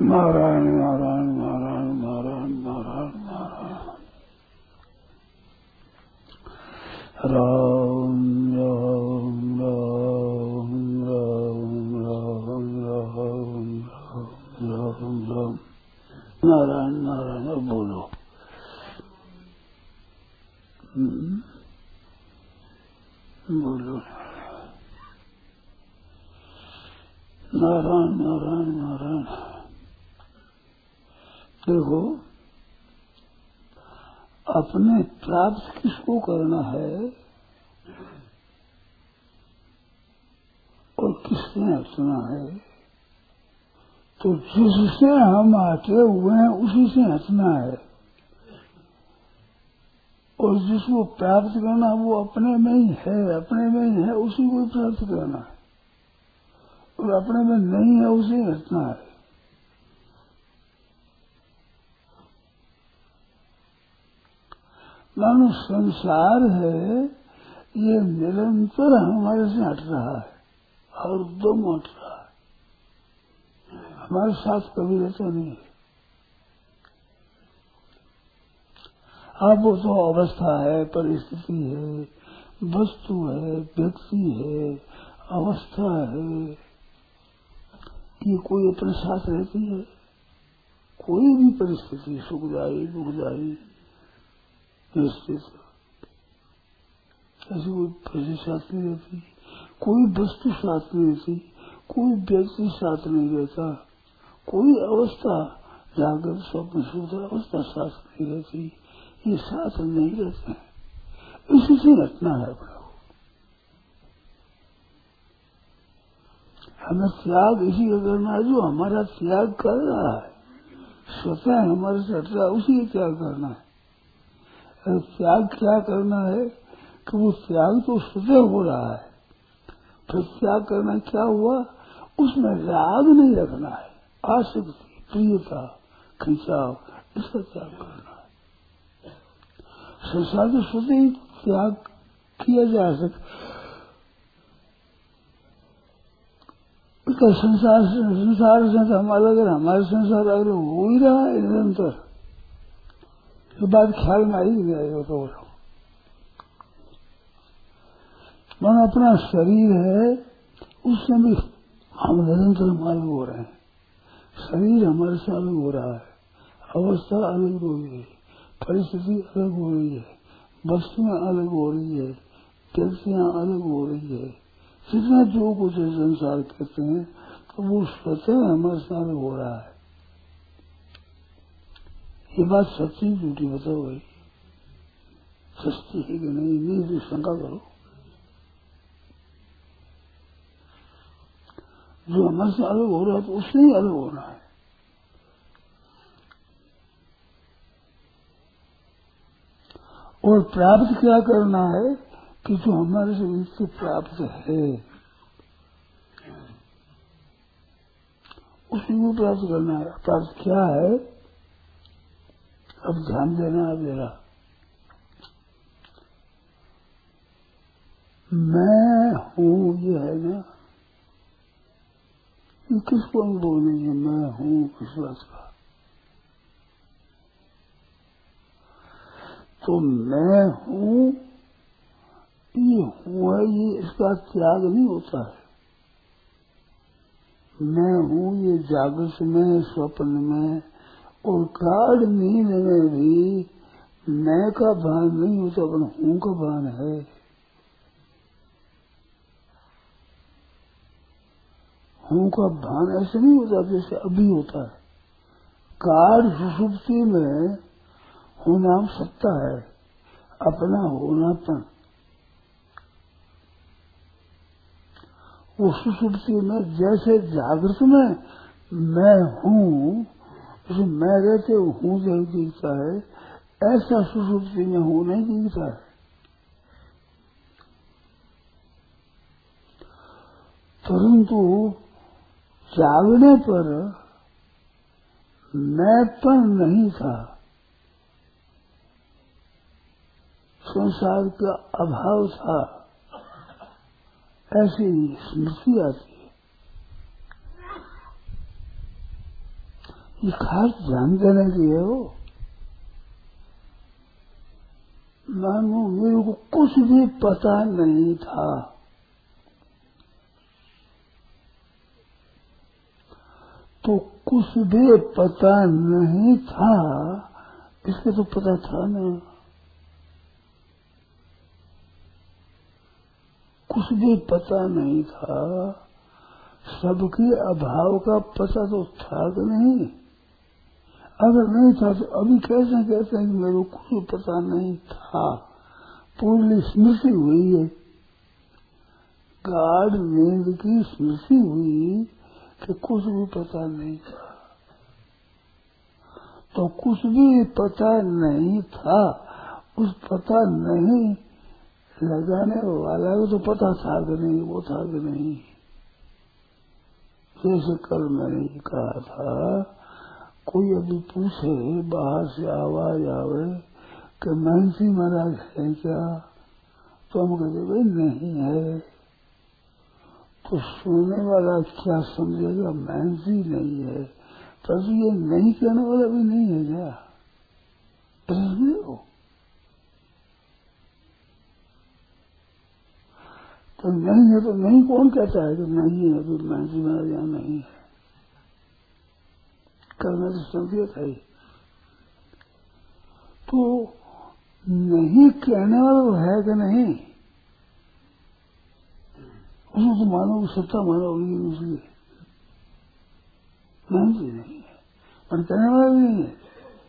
नारायण नारायण नारायण नारायण नारायण नारायण। राम राम राम राम राम राम राम राम। नारायण नारायण। अब बोलो। बोलो। नारायण नारायण नारायण। देखो, अपने प्राप्त किसको करना है और किसने हटना है, तो जिससे हम हटे हुए हैं उसी से हटना है, और जिसको प्राप्त करना वो अपने में ही है, अपने में ही है, उसी को प्राप्त करना है, और अपने में नहीं है उसे हटना है। मानो संसार है, ये निरंतर हमारे से हट रहा है, हर दम हट रहा है, हमारे साथ कभी रहता नहीं है। वो तो अवस्था है, परिस्थिति है, वस्तु है, व्यक्ति है, अवस्था है, ये कोई अपने साथ रहती है। कोई भी परिस्थिति, सुखदायी दुखदायी ऐसी कोई परिस्थिति साथ नहीं रहती, कोई वस्तु साथ नहीं रहती, कोई व्यक्ति साथ नहीं रहता, कोई अवस्था जागृत स्वप्न सुध अवस्था साथ नहीं रहती, ये साथ नहीं रहते हैं। इसी से हटना है अपने को। हमें त्याग इसी का करना है जो हमारा त्याग कर रहा है, स्वतः हमारे से हट रहा है, उसी का त्याग करना है। त्याग क्या करना है कि वो त्याग तो स्वतः हो रहा है, फिर त्याग करना क्या हुआ, उसमें राग नहीं रखना है, आसक्ति प्रियता खिंचाव, इसका त्याग करना है। संसार तो स्वतः ही त्याग किया जा सकता, संसार से हम अलग, हमारे संसार अगर हो ही रहा है निरंतर, ये बात ख्याल में आई नहीं आई हो तो मानो अपना शरीर है, उससे भी हम निरंतर अलग हो रहे हैं। शरीर हमारे से अलग हो रहा है, अवस्था अलग हो रही है, परिस्थिति अलग हो रही है, वस्तुएं अलग हो रही है, व्यक्तियां अलग हो रही है, जितना जो कुछ संसार कहते हैं तो वो स्वतः हमारे से अलग हो रहा है। ये बात सच्ची झूठी बताओ भाई, सच्ची है कि नहीं, नहीं तो शंका करो। जो हमारे से अलग हो रहा है तो उससे ही अलग होना है। और प्राप्त क्या करना है कि जो हमारे से इससे प्राप्त है उसी को प्राप्त करना है। प्राप्त क्या है, अब ध्यान देना है मेरा। मैं हूँ ये है ना, ये किसको अनुभव नहीं है, मैं हूँ किस बात का। तो मैं हूँ, ये हुआ, ये इसका त्याग नहीं होता है। मैं हूँ ये जागृत में, स्वप्न में और गाढ़ नींद में भी मैं का भान नहीं होता, अपना हूँ का भान है। हूँ का भान ऐसे नहीं होता जैसे अभी होता है। गाढ़ सुषुप्ति में होना सत्ता है, अपना होनापन। वो सुषुप्ति में जैसे जागृत में मैं हूँ, उसे मैं रहते हूँ जब दिखता है, ऐसा सुषुप्ति में हूँ नहीं दिखता है। परंतु जागने पर मैंपन नहीं था, संसार का अभाव था, ऐसी स्मृति आती है। ये खास ध्यान देने की है वो। मानो मेरे को कुछ भी पता नहीं था, तो कुछ भी पता नहीं था, इसके तो पता था ना। कुछ भी पता नहीं था, सबके अभाव का पता तो था कि नहीं। अगर नहीं था तो अभी कैसे कहते हैं कि मेरे को कुछ पता नहीं था। पूरी स्मृति हुई है, गाढ़ नींद की स्मृति हुई कि कुछ भी पता नहीं था। तो कुछ भी पता नहीं था, उस पता नहीं लगाने वाला को तो पता था कि नहीं, वो था कि नहीं। जैसे कल मैंने कहा था, कोई अभी पूछे, बाहर से आवाज आवे कि महंसी महाराज है क्या, तो हम कहते भाई नहीं है। तो सुनने वाला क्या समझेगा, महंसी नहीं है, पर ये नहीं कहने वाला भी नहीं है क्या, हो तो नहीं है। तो नहीं कौन कहता है कि नहीं है, अभी महंसी महाराज यहाँ नहीं है। करना तो समझिए था ही। तो नहीं कहने वाला है कि नहीं, उसमें तो मानो सत्ता मानो होगी उसकी, नहीं है और कहने वाला भी नहीं है।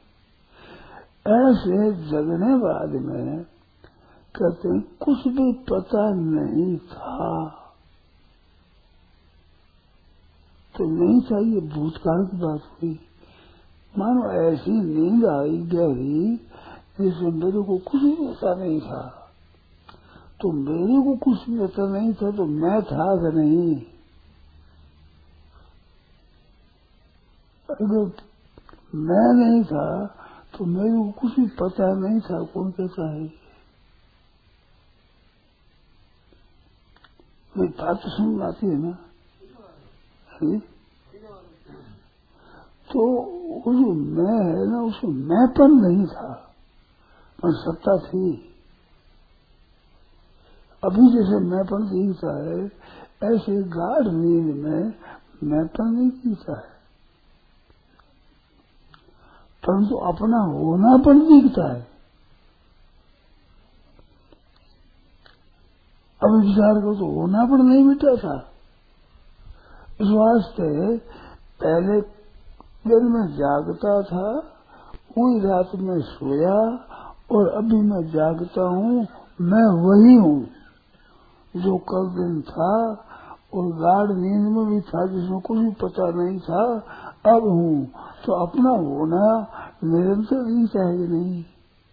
ऐसे जगने बाद में कहते हैं कुछ भी पता नहीं था, तो नहीं था, ये भूतकाल की बात हुई। मानो ऐसी नींद आई गहरी जिसमें मेरे को कुछ भी पता नहीं था। तो मेरे को कुछ भी पता नहीं था तो मैं था कि नहीं। अगर मैं नहीं था तो मेरे को कुछ भी पता नहीं था, कौन कहता है। मेरी बात तो समझ आती है ना। तो वो जो मैं है ना, उसमें मैंपन नहीं था, पर सत्ता थी। अभी जैसे मैंपन दिखता है, ऐसे गाढ़ नींद में मैंपन नहीं दिखता है, परंतु अपना होनापन दिखता है। अब विचार को तो होनापन नहीं मिटा था। इस वास्ते पहले दिन में जागता था, पूरी रात में सोया, और अभी मैं जागता हूँ, मैं वही हूँ जो कल दिन था, और गाढ़ नींद में भी था जिसमें कुछ भी पता नहीं था, अब हूँ। तो अपना होना निरंतर नहीं चाहिए नहीं।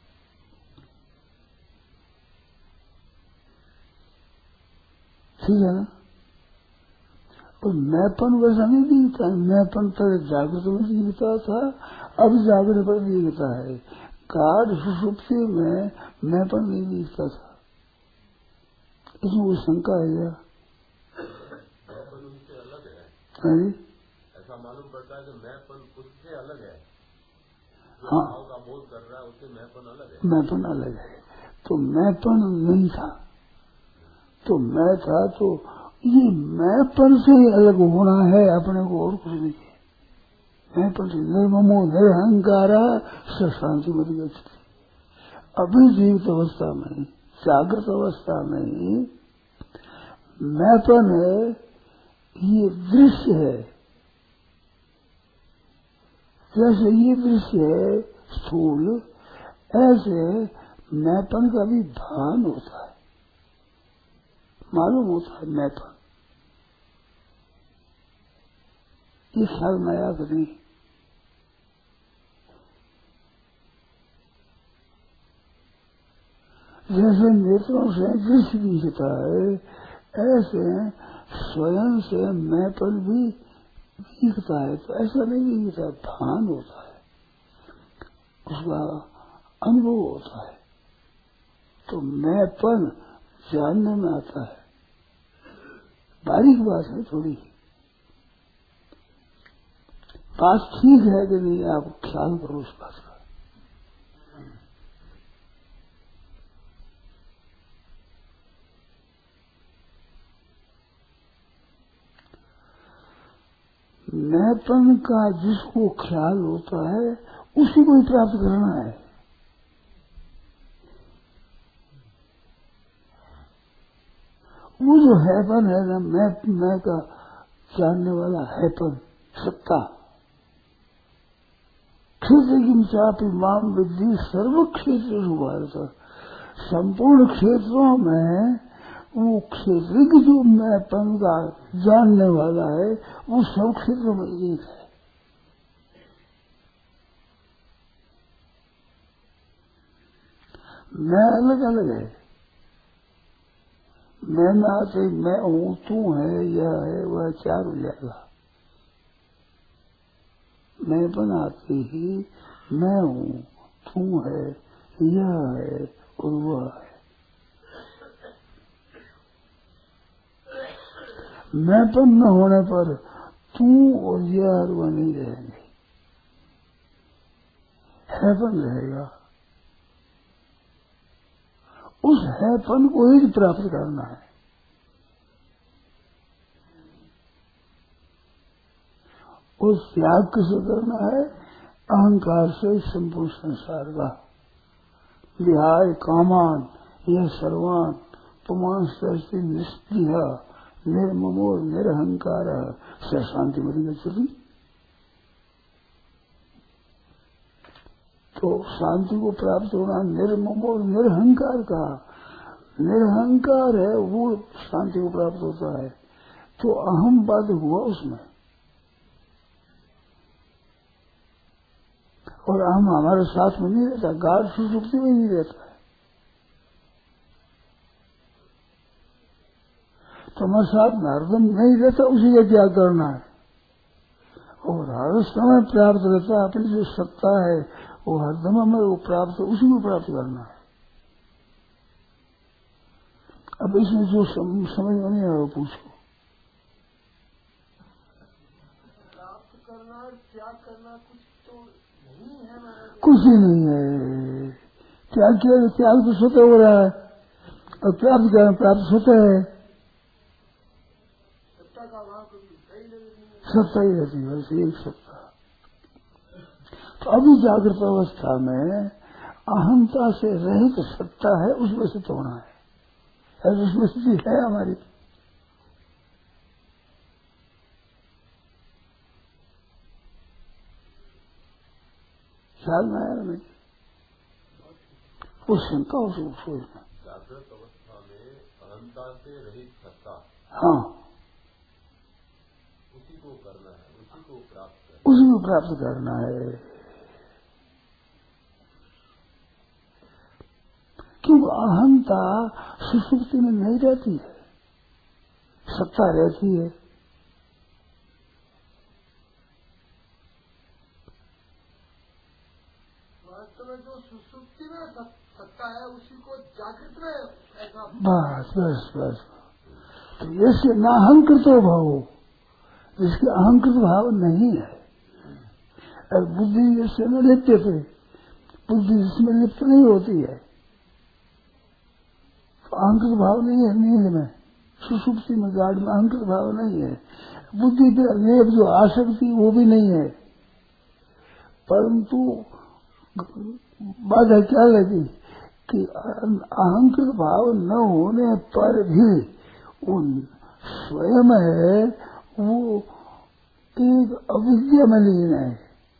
ठीक है ना। तो मैंपन वैसा नहीं दिखता है। मैंपन पहले जागृत में दिखता था, अब जागृत पर दिखता है। गाढ़ सुषुप्ति में मैंपन नहीं दिखता था। इसमें कोई शंका है क्या? उससे अलग है। ऐसा मालूम पड़ता है कि मैंपन उससे अलग है। हाँ, का बोध कर रहा है, उससे मैंपन अलग है। मैंपन अलग है। तो मैंपन नहीं था, तो मैं था। तो ये मैंपन से अलग होना है अपने को, और कुछ नहीं है। मैंपन से निर्ममो निरहंकारा शांति मत गच्छति। अभी जीवित अवस्था में, जागृत अवस्था में मैंपन है, ये दृश्य है। जैसे ये दृश्य है स्थूल, ऐसे मैंपन का भी भान होता है, मालूम होता है मैंपन। ये ख्याल नया करें। जैसे नेत्रों से दृश्य दिखता है, ऐसे स्वयं से मैंपन भी दिखता है। तो ऐसा नहीं दिखता, भान होता है, उसका अनुभव होता है। तो मैंपन जानने में आता है। बारीक बात है थोड़ी। बात ठीक है कि नहीं, आप ख्याल करो उस बात का। मैंपन का जिसको ख्याल होता है उसी को ही प्राप्त करना है। वो जो हैपन है ना, मैं का जानने वाला हैपन सत्ता, क्षेत्र की चापी माम विद्धि सर्व क्षेत्र भारत, संपूर्ण क्षेत्रों में वो क्षेत्र जो मैंपन का जानने वाला है वो सब क्षेत्रों में एक है। मैं अलग अलग है। मैं में आते मैं हूँ, तू है, यह है, वह चार हो जाएगा। मैं बनाते ही मैं हूँ, तू है, यह है और वह है। मैंपन न होने पर तू और यह और वह नहीं रहेंगे, हैपन रहेगा। उस हैपन को ही प्राप्त करना है। उस त्याग किसे करना है? अहंकार से संपूर्ण संसार का विहाय कामान यह सर्वान पुमान सृष्टि निस्पृह निर्ममो निरहंकार स शांति मरी गति। तो शांति को प्राप्त होना निर्ममो निरहंकार का, निरहंकार है वो शांति को प्राप्त होता है। तो अहम बात हुआ उसमें, और हम हमारे साथ में नहीं रहता, गाढ़ सुसुप्ति में नहीं रहता है। तो हमारे साथ में हरदम नहीं रहता, उसी का त्याग करना है। और हर समय प्राप्त रहता है, अपनी जो सत्ता है वो हरदम हमें वो प्राप्त, उसी को प्राप्त करना है। अब इसमें जो समझ में नहीं आया वो पूछो। प्राप्त करना त्याग करना कुछ तो नहीं है, कुछ ही नहीं है। त्याग किया, त्याग तो स्वतः हो रहा है, और प्राप्त करना प्राप्त स्वतः है। सत्ता का अभाव कभी सही नहीं, सत्ता ही रहती है, बस एक सत्ता। तो अभी जागृत अवस्था में अहंता से रहित सत्ता है, उसमें से होना है, उसमें स्थिति है हमारी। ख्याल में आया नहीं, वो शंका उसको सोचना। जागृत अवस्था में अहंता से रहित सत्ता, हाँ, उसी को करना है, उसी को प्राप्त करना, उसी को प्राप्त करना है। क्योंकि अहंता सुसुप्ति में नहीं रहती है, सत्ता रहती है। वास्तव में जो सुसुप्ति में सत्ता है उसी को जागृत में ऐसा बस बस बस। तो ऐसे न अहंकृतो भाव, जिसके अहंकृत भाव नहीं है, और बुद्धि जैसे न लिप्त थे, बुद्धि जिसमें लिप्त नहीं होती है, तो अहंकृत भाव नहीं है। नींद में सुसुप्ति में गाढ़ में अहंकृत भाव नहीं है। बुद्धि पे लेप जो आसक्ति वो भी नहीं है, परंतु बाधा क्या लगी कि अहंकृत भाव न होने पर भी उन स्वयं है वो एक अविद्या में लीन है।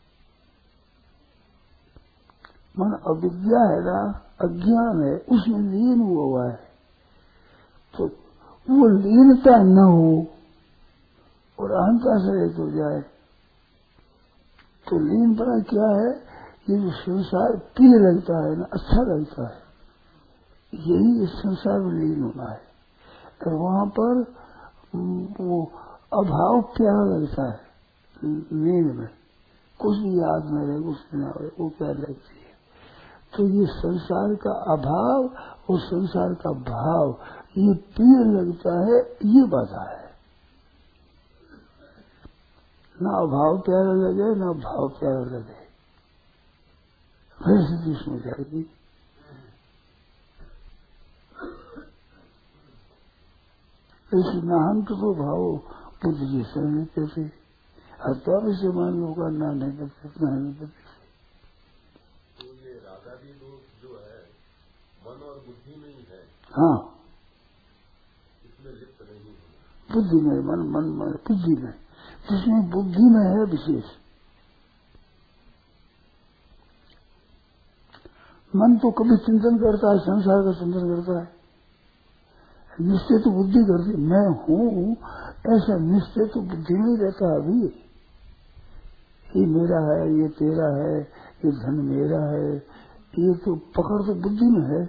मन अविद्या है ना, अज्ञान है, उसमें लीन हुआ है। तो वो लीनता न हो और अहंकार से रहित हो जाए, तो लीन बना क्या है? ये जो संसार प्रिय लगता है ना, अच्छा लगता है, यही इस संसार में लीन होना है। और वहां पर वो अभाव प्यारा लगता है, नींद में कुछ भी याद न रहे, कुछ न रहे, वो प्यार लगती है। तो ये संसार का अभाव और संसार का भाव ये प्रिय लगता है, ये बाधा है। ना अभाव प्यारा लगे ना भाव प्यारा लगे, फिर स्थिति उसमें जाएगी। ऐसे नाहंक तो भाव बुद्ध जी से नहीं करते, अथवा भी से मान लो का ना नहीं करते, ना नहीं करते। तो ये रागादि दोष जो है मन और बुद्धि में ही है। हाँ, इसमें लिप्त नहीं है। बुद्धि में, मन बुद्धि में, जिसमें बुद्धि में है विशेष। मन तो कभी चिंतन करता है, संसार का चिंतन करता है, निश्चय तो बुद्धि करती, मैं हूँ ऐसा निश्चय तो बुद्धि में ही रहता है। अभी ये मेरा है, ये तेरा है, ये धन मेरा है, ये तो पकड़ तो बुद्धि में है।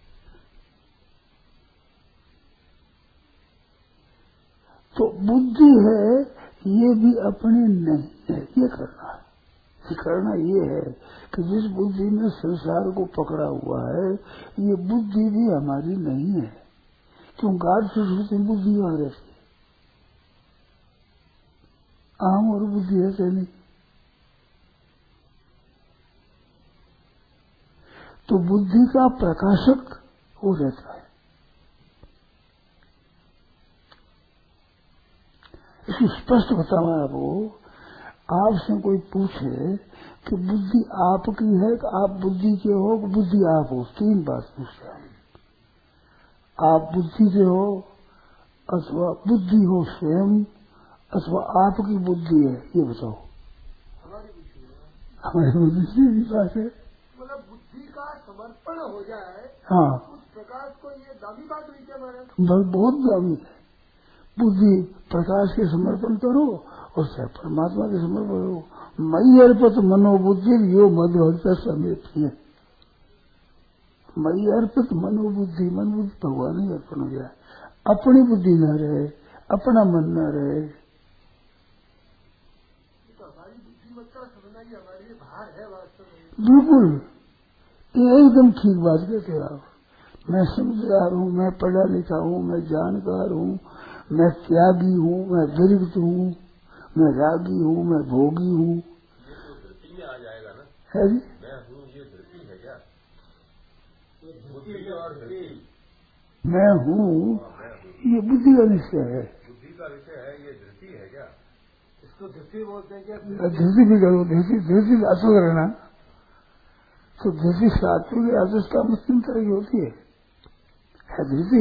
तो बुद्धि है, ये भी अपने नहीं है, ये करना है। करना ये है कि जिस बुद्धि ने संसार को पकड़ा हुआ है, ये बुद्धि भी हमारी नहीं है। क्यों गाढ़ सुश्रुति बुद्धि वहां रहती है, अहम और बुद्धि है नहीं। तो बुद्धि का प्रकाशक वो रहता है। इसको स्पष्ट बताऊं आपको। आपसे कोई पूछे कि बुद्धि आपकी है कि आप बुद्धि के हो कि बुद्धि आप हो, तीन बात पूछते हैं। आप बुद्धि के हो अथवा बुद्धि हो स्वयं, अथवा आपकी बुद्धि है, ये बताओ। हमारी बुद्धि की बात है। मतलब बुद्धि का समर्पण हो जाए, हाँ, उस प्रकाश को, ये दामी बात हुई क्या महाराज? बहुत दामी है। बुद्धि प्रकाश के समर्पण करो और सब परमात्मा के समर्पण करो। मई अर्पित मनोबुद्धि यो मध्य समेत है। मई अर्पित मनोबुद्धि, मन बुद्धि भगवान ही अर्पण हो जाए, अपनी बुद्धि न रहे, अपना मन न रहे। तो हमारी बुद्धिमत्ता समझना ही हमारे लिए भार है वास्तव में। बिल्कुल, ये एकदम ठीक बात कहते हो आप। मैं समझदार हूँ, मैं पढ़ा लिखा हूँ, मैं जानकार हूँ, मैं त्यागी हूँ, मैं विरक्त हूँ, मैं रागी हूँ, मैं भोगी हूँ। ये तो धरती में आ जाएगा ना। है जी, मैं हूँ, ये धरती है क्या? बुद्धि और धरती। मैं हूँ, ये बुद्धि का निश्चय है। बुद्धि का विषय है, ये धरती है क्या? इसको धरती बोलते हैं क्या? धृति भी करो, धृति असो करना। तो धृति सात्विक राजस का मुस्लिम तरह की होती है धृति।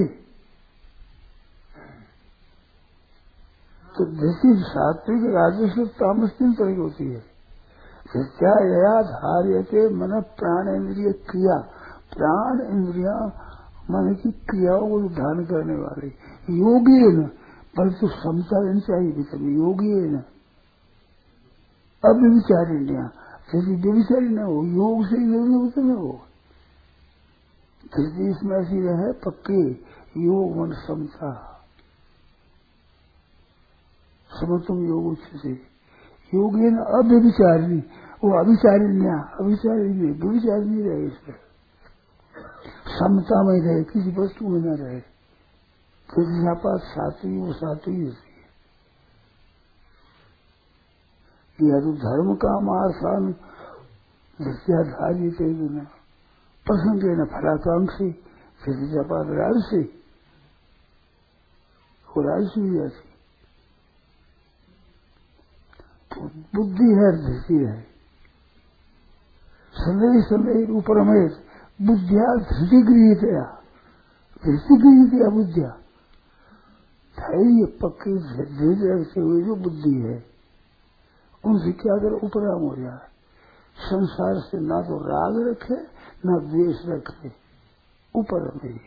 तो धृति सात्विक राजस तामस तीन तरह की होती है। धृत्या यया धार्यते मन प्राण इंद्रिय क्रिया, प्राण इंद्रिया मन की क्रियाओं को धारण करने वाले योगी है न, परंतु क्षमता रहनी चाहिए भी, योगी है न, अव्यभिचारी न, जैसे व्यभिचारी न हो, योग से योग होते न हो। धृति इसमें ऐसी रहे पक्के योग मन समता, समतम योग उच्च से योगी न अव्यभिचारिणी, वो अभिचारी नहीं व्यभिचारी नहीं रहे, इस पर समता में रहे, किसी वस्तु में न रहे। कृष्णापात सात्विक, वो सात्विक होती है। या तो धर्म का मार्सान दृष्टियाधारी थे न प्रसंग न फलाकांक्षी, कृष्णापात राजसी, वो राजसी भी जाती। तो बुद्धि है, धृति है, संदेह ऊपर में बुद्धिया धृति गृहीतया, धृति गृहीतया बुद्धिया, धैर्य पक्की धैर्य से हुई जो बुद्धि है, उनसे क्या अगर उपराम हो जाए, संसार से ना तो राग रखे ना द्वेष रखे, ऊपर में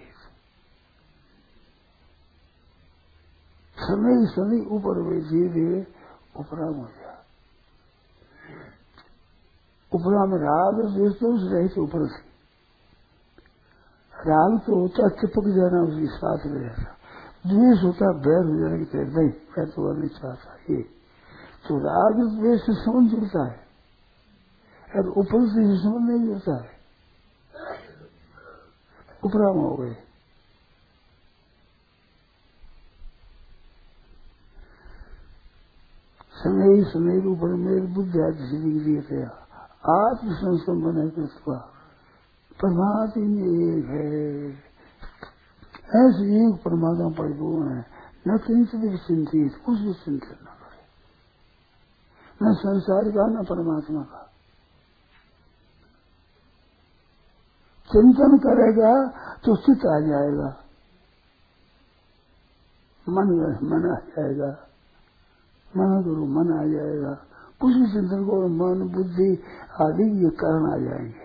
समय ऊपर में धीरे धीरे उपराम हो जाए। उपरा में राग द्वेष तो उस रहे थे ऊपर से। राग तो होता चिपक जाना उसके साथ में रहना, द्वेष होता बैर हो जाने की तरह, नहीं मैं तो नहीं चाहता ये। तो राग द्वेष से समझ जुड़ता है और ऊपर से समझ नहीं जुड़ता है, उपराम हो गए। सनई सनई ऊपर मेरे बुद्धि दिए थे आत्म संस्करण बने कृष्ण परमात्मा में एक है। ऐसे एक परमात्मा परिपूर्ण है, न किंचित भी चिंतित, कुछ भी चिंतन न करे, न संसार का न परमात्मा का। चिंतन करेगा तो चित्त आ जाएगा, मन आ जाएगा, मन करो मन आ जाएगा। कुछ भी चिंतन को मन बुद्धि आदि ये कारण आ जाएंगे।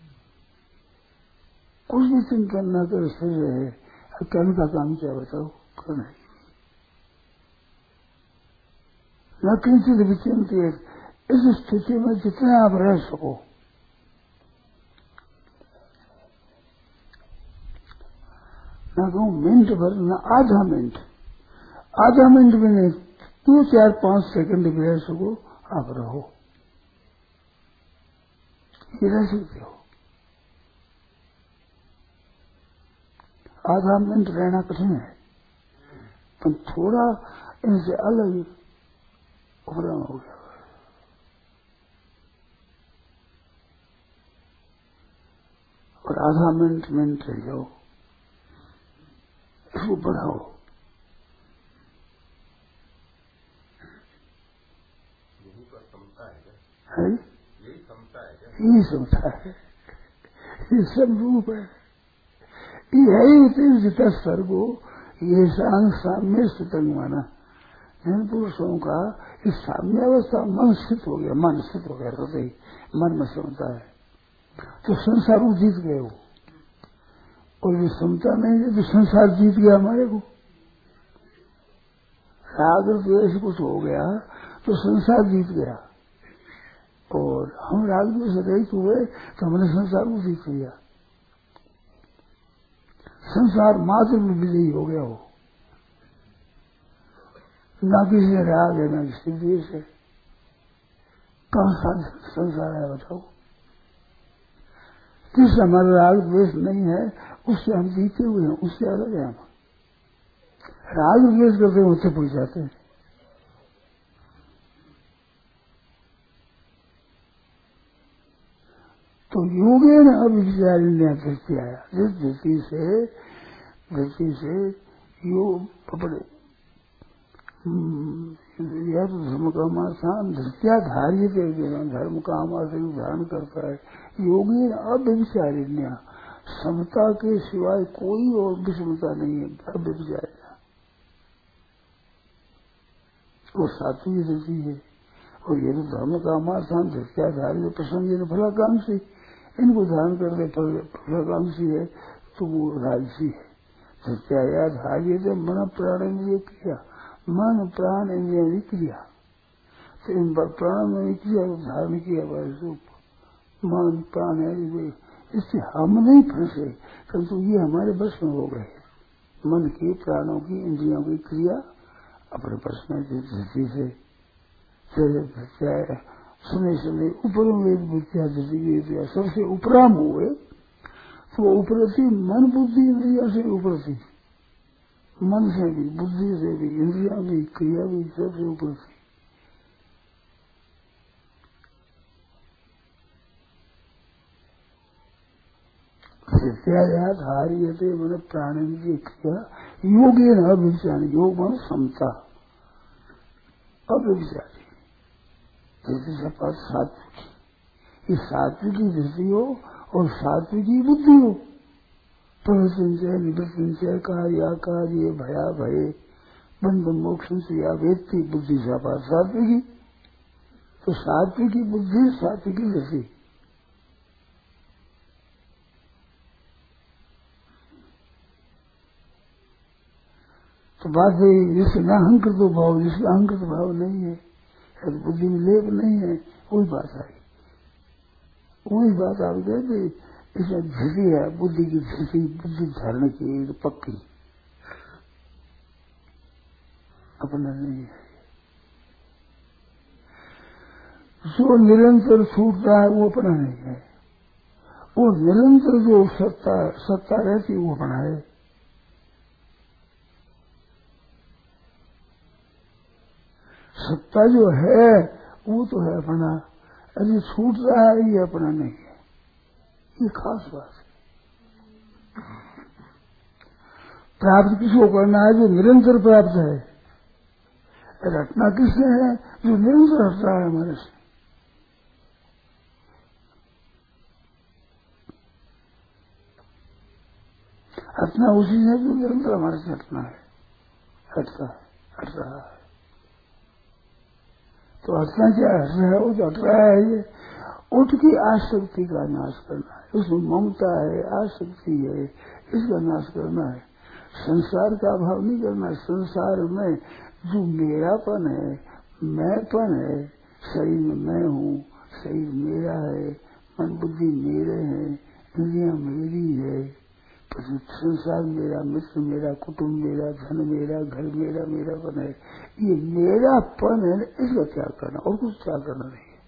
कुछ भी चिंतन न कर स्थिर रहे, कर्म का काम क्या बताओ, करना है न किंचित भी चिंतित। इस स्थिति में जितना आप रह सको, न कहूं मिनट भर, न आधा मिनट, आधा मिनट में नहीं, 2, 4, 5 सेकंड भी रह सको, आप रहो, ये रह सकते हो। आधा मिनट रहना कठिन है, पर थोड़ा इनसे अलग उपराम हो गया। और आधा मिनट रह जाओ, इसको बढ़ाओ। है यही समता है, ये सब रूप है, ये है ही उतनी जितना सर्गो ये सांग साम्य स्थितंग माना। जिन पुरुषों का इस साम्य अवस्था मन स्थित हो गया, मन स्थित हो गया, हृदय मन में समता है, तो संसार को जीत गए वो। और ये समता नहीं है तो संसार जीत गया हमारे को। राग द्वेष कुछ हो गया तो संसार जीत गया, और हम राग द्वेष रहित हुए तो हमने संसार को जीत लिया। संसार मात्र में विजयी हो गया हो, ना किसी से राग है ना किसी द्वेष है। कहाँ संसार है बताओ? जिससे हमारा राग द्वेष नहीं है उससे हम जीते हुए हैं, उससे अलग है। हम राग द्वेष करते होते पड़ जाते हैं। तो योगे ने अब विचारिण्य दृष्टि आया, जिस दृष्टि से योग पकड़े यह तो धर्म काम आसान धृत्याधार्य के धर्म काम आसन धारण करता है। योगी अब विचारिण्य, समता के सिवाय कोई और विषमता नहीं है। अब विचारिण्य वो सात्विक दृष्टि है, और ये तो धर्म काम आसान धृत्याधार्य प्रसंग फलाकांक्षी, इनको धारण करते फलाकांक्षी है तो वो राजसी है। धृत्याधार्य जब मन प्राण इंद्रिय क्रिया, मन प्राण इंद्रिय क्रिया, तो इन प्राण में क्रिया धारण किया रूप मन प्राण है, इससे हम नहीं फंसे, परंतु ये हमारे बस में हो गए। मन की प्राणों की इंद्रियों की क्रिया अपने बस में दृष्टि से सुने ऊपर बुद्धिया सबसे उपराम हुए, तो वो उपरती मन बुद्धि इंद्रिया से उपरती, मन से भी बुद्धि से भी इंद्रिया भी क्रिया भी सबसे उपरती। सत्यायात हारियते मन प्राणेन्द्रिय क्रिया योगे न अभिचारी, योग मन समता अभिचारी सात्विकी, ये सात्विकी दृष्टि हो और सात्विकी बुद्धि हो। प्रवचनचय निवृत्तिंचय कार्य भया भये बंध मोक्ष या वेत्ती बुद्धि सापात सात्विकी। तो सात्विकी बुद्धि सात्विकी दृष्टि। तो बात है जिससे न अहंकृत भाव, जिसका अहंकृत भाव नहीं है, बुद्धि में लेप नहीं है, वही बात आई। वही बात आप कहते इसमें धृति है, बुद्धि की धृति, बुद्धि धारण की पक्की, अपना नहीं है। जो निरंतर छूटता है वो अपना नहीं है, वो निरंतर जो सत्ता रहती वो अपना है। सत्ता जो है वो तो है अपना, अरे छूट रहा है ये अपना नहीं है, ये खास बात है। प्राप्त किसको करना है? जो निरंतर प्राप्त है। रटना किससे है? जो निरंतर हट रहा है हमारे से। हटना उसी से जो निरंतर हमारे से हटना है, हटता है, हट रहा है। तो हटना क्या हट रहा है? वो जो हट रहा है ये उठ की आसक्ति का नाश करना है। उसमें ममता है, आसक्ति है, इसका नाश करना है। संसार का अभाव नहीं करना। संसार में जो मेरापन है, मैंपन है, शरीर में मैं हूँ, शरीर मेरा है, मन बुद्धि मेरे हैं, इंद्रियां मेरी है, संसार मेरा, मित्र मेरा, कुटुंब मेरा, धन मेरा, घर मेरा, मेरापन है। ये मेरापन है, इसका त्याग करना, और कुछ त्याग करना नहीं है।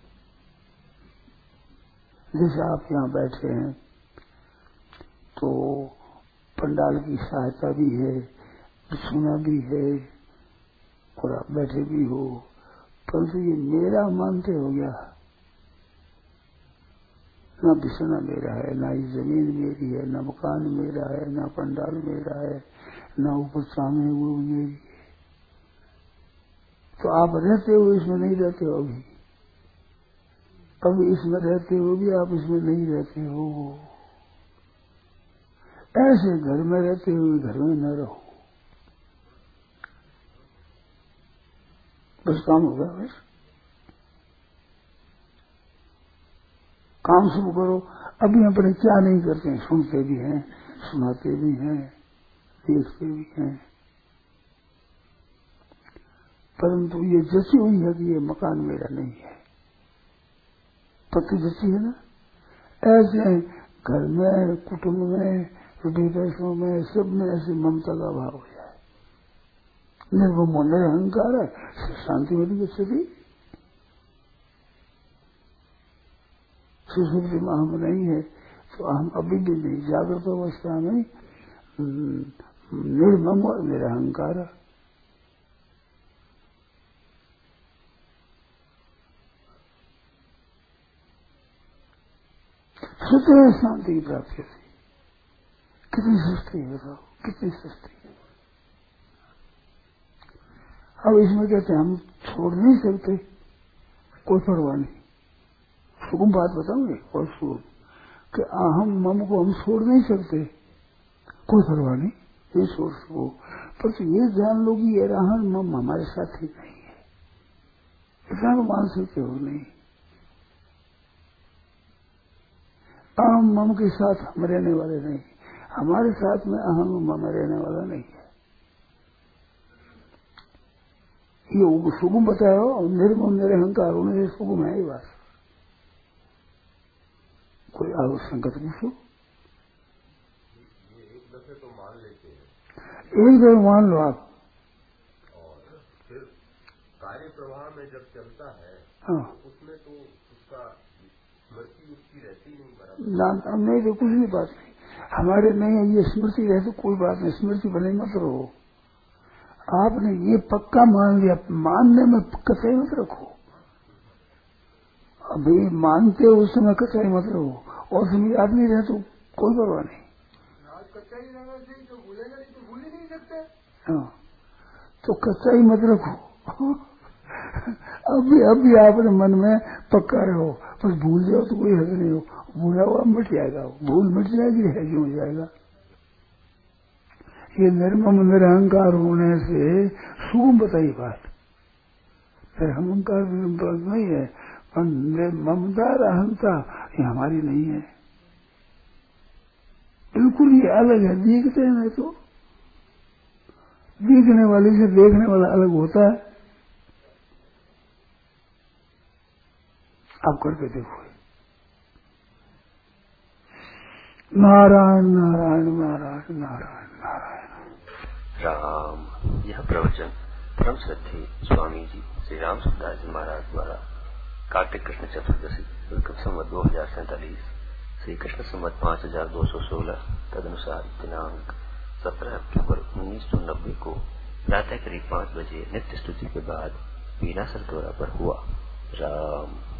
जैसे आप यहाँ बैठे हैं तो पंडाल की सहायता भी है, सुना भी है, और आप बैठे भी हो, परंतु ये मेरा मानते हो गया। ना बिछना मेरा है, ना ये जमीन मेरी है, ना मकान मेरा है, ना पंडाल मेरा है, ना ऊपर सामने वो मेरी है। तो आप रहते हो इसमें नहीं रहते हो, अभी इसमें रहते हो भी आप इसमें नहीं रहते हो। ऐसे घर में रहते हुए घर में न रहो, बस काम होगा। बस काम शुरू करो। अभी अपने क्या नहीं करते हैं, सुनते भी हैं, सुनाते भी हैं, देखते भी हैं, परंतु ये जैसी हुई है कि ये मकान मेरा नहीं है, पति जैसी है ना, ऐसे घर में, कुटुंब में, विदेशों में, सब में ऐसे ममता का भाव हो जाए, निर्मम निरहंकार है, शांति मिली स्थिति। सुसुप्ति में हम नहीं है तो हम अभी भी नहीं, जागृत अवस्था में निर्मम और निरहंकार। स्वतः शांति की प्राप्ति थी। कितनी सस्ती है बताओ, कितनी सस्ती है। अब इसमें कहते हैं हम छोड़ नहीं सकते, कोई परवाह नहीं। सुगम बात बताऊंगे और सुगम कि अहम मम को हम छोड़ नहीं सकते, कोई परवाह नहीं, ये छोड़ सको, पर तो ये जान लो कि ये अहम मम हमारे साथ ही नहीं है, इतना तो मान सकते हो नहीं। अहम मम के साथ हम रहने वाले नहीं, हमारे साथ में अहम मम रहने वाला नहीं है। ये सुगम बताया हो, निर्मम निरहंकार होने से सुगम है ये बात। कोई और संगत पूछो। ये एक दफे तो मान लेते हैं, एक दफे मान लो आप, और फिर कार्य प्रवाह में जब चलता है, हाँ, तो उसमें तो उसका स्मृति उसकी रहती नहीं बराबर। नहीं तो कुछ भी बात नहीं, हमारे नहीं है ये स्मृति रहे तो कोई बात नहीं, स्मृति बने मत रहो। आपने ये पक्का मान लिया, मानने में कतई मत रखो। अभी मानते हो उस समय कतई मत रहो, और समय याद नहीं रहे तो कोई परवाह नहीं। कच्चा ही रहना चाहिए, तो भूलेगा नहीं तो भूल ही नहीं सकते। हाँ, तो कच्चा ही मत रखो। अभी आपने मन में पक्का रहो, बस भूल जाओ तो कोई हद नहीं हो, भूला हुआ मिट जाएगा, भूल मिट जाएगी, है क्यों हो जाएगा। ये निर्मम निरहंकार होने से सुगम बताई बात, फिर अहंकार नहीं है, ममता अहंता ये हमारी नहीं है, बिल्कुल ये अलग है। देखते हैं तो देखने वाले से देखने वाला अलग होता है। आप करके देखो। नारायण नारायण नारायण नारायण नारायण राम। यह प्रवचन परम श्रद्धेय स्वामी जी श्री राम सुखदास जी महाराज द्वारा कार्तिक कृष्ण चतुर्दशी विक्रम संवत 2047 श्री कृष्ण संवत 5216 तदनुसार दिनांक 17 अक्टूबर 1990 को प्रातः करीब 5 बजे नित्य स्तुति के बाद बिना सरदोरा पर हुआ। राम।